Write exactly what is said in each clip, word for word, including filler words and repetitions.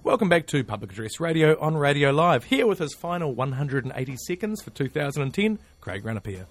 Welcome back to Public Address Radio on Radio Live. Here with his final one hundred eighty seconds for two thousand ten, Craig Ranapia.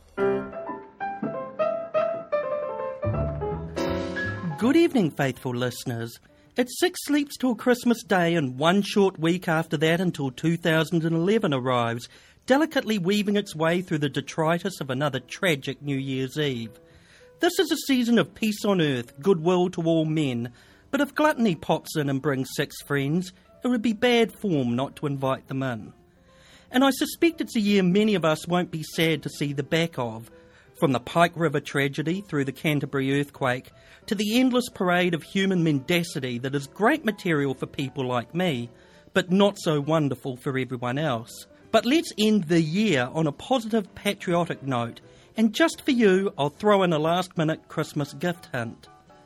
Good evening, faithful listeners. It's six sleeps till Christmas Day and one short week after that until two thousand eleven arrives, delicately weaving its way through the detritus of another tragic New Year's Eve. This is a season of peace on earth, goodwill to all men, but if gluttony pops in and brings six friends, it would be bad form not to invite them in. And I suspect it's a year many of us won't be sad to see the back of, from the Pike River tragedy through the Canterbury earthquake to the endless parade of human mendacity that is great material for people like me, but not so wonderful for everyone else. But let's end the year on a positive, patriotic note, and just for you, I'll throw in a last-minute Christmas gift hint.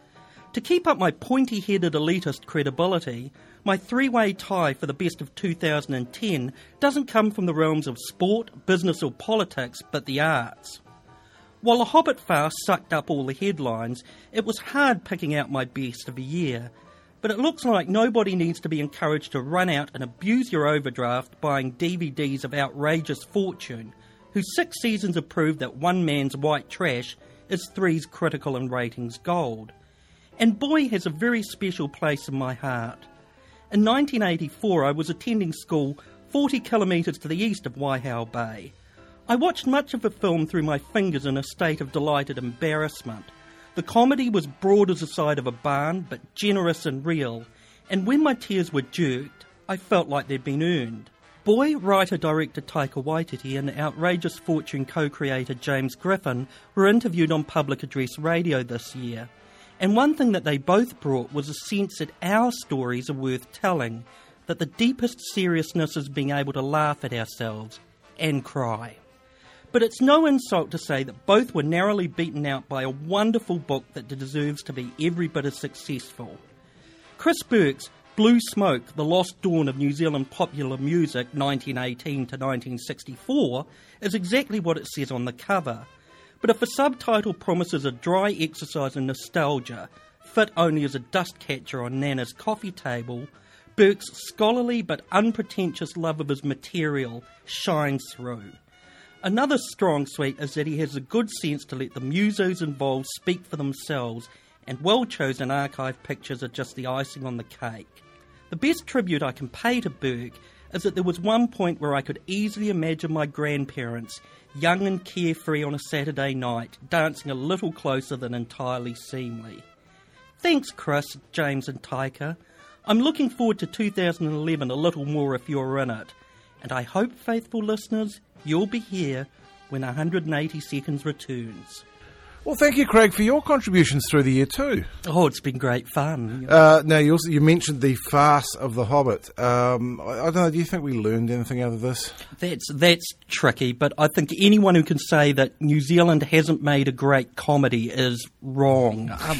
To keep up my pointy-headed elitist credibility, my three-way tie for the best of two thousand ten doesn't come from the realms of sport, business or politics, but the arts. While The Hobbit farce sucked up all the headlines, it was hard picking out my best of a year. But it looks like nobody needs to be encouraged to run out and abuse your overdraft buying D V Ds of outrageous fortune, whose six seasons have proved that one man's white trash is three's critical and ratings gold. And boy has a very special place in my heart. In nineteen eighty-four, I was attending school forty kilometres to the east of Waihau Bay. I watched much of the film through my fingers in a state of delighted embarrassment. The comedy was broad as the side of a barn, but generous and real, and when my tears were jerked, I felt like they'd been earned. Boy, writer-director Taika Waititi and Outrageous Fortune co-creator James Griffin were interviewed on Public Address Radio this year. And one thing that they both brought was a sense that our stories are worth telling, that the deepest seriousness is being able to laugh at ourselves and cry. But it's no insult to say that both were narrowly beaten out by a wonderful book that deserves to be every bit as successful. Chris Burke's Blue Smoke, The Lost Dawn of New Zealand Popular Music nineteen eighteen to nineteen sixty-four is exactly what it says on the cover. But if the subtitle promises a dry exercise in nostalgia, fit only as a dust catcher on Nana's coffee table, Burke's scholarly but unpretentious love of his material shines through. Another strong suit is that he has a good sense to let the musos involved speak for themselves, and well-chosen archive pictures are just the icing on the cake. The best tribute I can pay to Burke is that there was one point where I could easily imagine my grandparents, young and carefree on a Saturday night, dancing a little closer than entirely seemly. Thanks, Chris, James and Taika. I'm looking forward to two thousand eleven a little more if you're in it. And I hope, faithful listeners, you'll be here when one hundred eighty seconds returns. Well, thank you, Craig, for your contributions through the year too. Oh, it's been great fun. Uh, now, you also you mentioned the farce of The Hobbit. Um, I, I don't know, do you think we learned anything out of this? That's that's tricky, but I think anyone who can say that New Zealand hasn't made a great comedy is wrong. Um,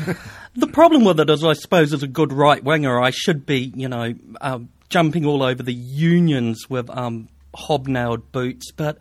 the problem with it is, I suppose, as a good right-winger, I should be, you know, uh, jumping all over the unions with um, hobnailed boots, but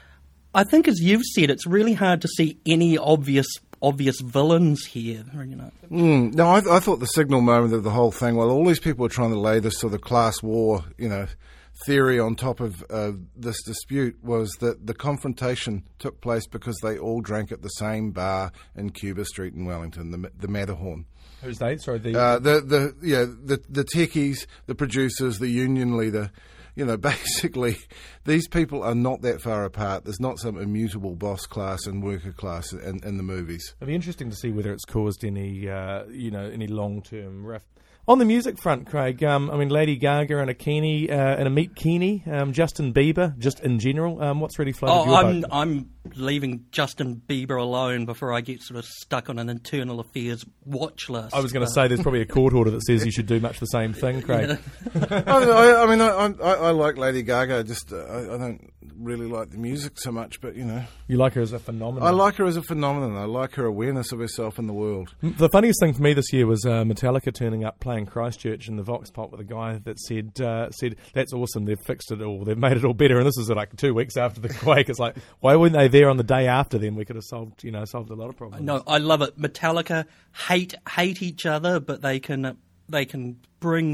I think, as you've said, it's really hard to see any obvious obvious villains here. You know. Mm, no, I, I thought the signal moment of the whole thing, well, all these people are trying to lay this sort of class war, you know, theory on top of uh, this dispute, was that the confrontation took place because they all drank at the same bar in Cuba Street in Wellington, the, the Matterhorn. Who's they? Sorry, the uh, the the yeah the the techies, the producers, the union leader. You know, basically, these people are not that far apart. There's not some immutable boss class and worker class in, in the movies. It'll be interesting to see whether it's caused any, uh, you know, any long-term rift. On the music front, Craig, um, I mean, Lady Gaga and a Keeney, uh, and a Meet Keeney, um, Justin Bieber, just in general, um, what's really floated oh, your I'm, boat? I'm leaving Justin Bieber alone before I get sort of stuck on an internal affairs watch list. I was going to say there's probably a court order that says you should do much the same thing, Craig. I, I, I mean, I, I, I like Lady Gaga. Just uh, I, I don't really like the music so much, but you know, you like her as a phenomenon. I like her as a phenomenon. I like her awareness of herself in the world. The funniest thing for me this year was uh, Metallica turning up playing Christchurch in the Vox Pop with a guy that said, uh, "said That's awesome. They've fixed it all. They've made it all better." And this is like two weeks after the quake. It's like, why weren't they there on the day after? Then we could have solved, you know, solved a lot of problems. No, I love it. Metallica hate hate each other, but they can uh, they can bring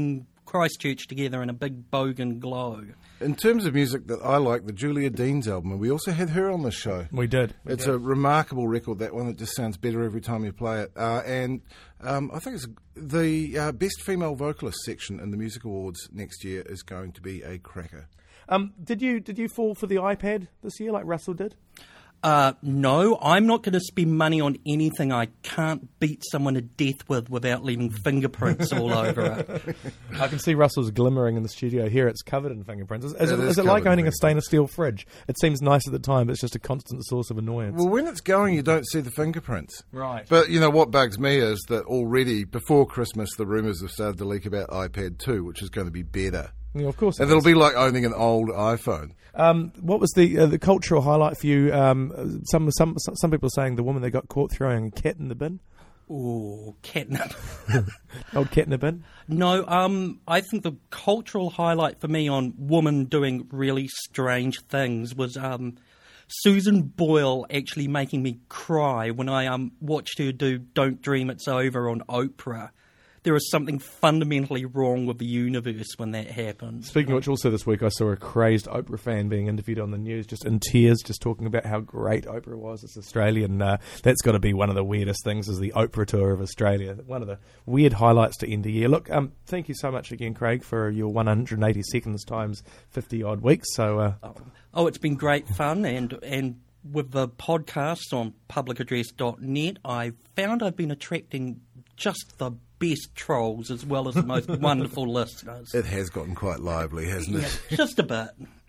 Christchurch together in a big bogan glow. In terms of music that I like, the Julia Deans album, and we also had her on the show. We did. We it's did. a remarkable record, that one. It just sounds better every time you play it. Uh, and um, I think it's the uh, Best Female Vocalist section in the Music Awards next year is going to be a cracker. Um, did you did you fall for the iPad this year like Russell did? Uh, no, I'm not going to spend money on anything I can't beat someone to death with without leaving fingerprints all over it. I can see Russell's glimmering in the studio here. It's covered in fingerprints. Is, is It it, is is it like covered in owning a fingerprints. stainless steel fridge? It seems nice at the time, but it's just a constant source of annoyance. Well, when it's going, you don't see the fingerprints. Right. But, you know, what bugs me is that already, before Christmas, the rumours have started to leak about iPad two, which is going to be better. Yeah, of course. it And it'll is. be like owning an old iPhone. Um, what was the uh, the cultural highlight for you? Um, some some some people are saying the woman that got caught throwing a cat in the bin. Ooh, catnip. Old cat in the bin. No, um, I think the cultural highlight for me on women doing really strange things was um, Susan Boyle actually making me cry when I um, watched her do Don't Dream It's Over on Oprah. There is something fundamentally wrong with the universe when that happens. Speaking of which, also this week I saw a crazed Oprah fan being interviewed on the news, just in tears, just talking about how great Oprah was as Australian. Uh, that's got to be one of the weirdest things, is the Oprah tour of Australia. One of the weird highlights to end the year. Look, um, thank you so much again, Craig, for your one hundred eighty seconds times fifty odd weeks. So, uh, Oh, it's been great fun, and and with the podcasts on public address dot net, I found I've been attracting just the best trolls as well as the most wonderful listeners. It has gotten quite lively, hasn't it? Yeah, just a bit.